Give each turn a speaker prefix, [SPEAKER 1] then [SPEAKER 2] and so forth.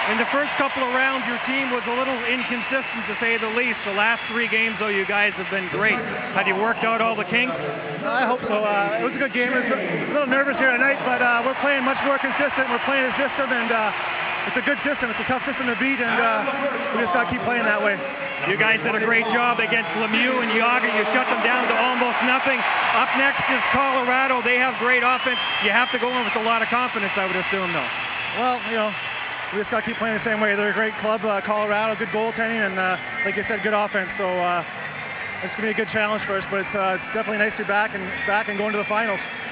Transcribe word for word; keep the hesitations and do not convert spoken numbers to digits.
[SPEAKER 1] In the first couple of rounds, your team was a little inconsistent, to say the least. The last three games, though, you guys have been great. Have you worked out all the kinks?
[SPEAKER 2] I hope so. Uh, it was a good game. It was a little nervous here tonight, but uh, we're playing much more consistent. We're playing a system, and uh, it's a good system. It's a tough system to beat, and uh, we just got to keep playing that way.
[SPEAKER 1] You guys did a great job against Lemieux and Yager. You shut them down to almost nothing. Up next is Colorado. They have great offense. You have to go in with a lot of confidence, I would assume, though.
[SPEAKER 2] Well, you know, we just got to keep playing the same way. They're a great club, uh, Colorado, good goaltending, and uh, like you said, good offense. So uh, it's going to be a good challenge for us, but it's, uh, it's definitely nice to be back and back and going to the finals.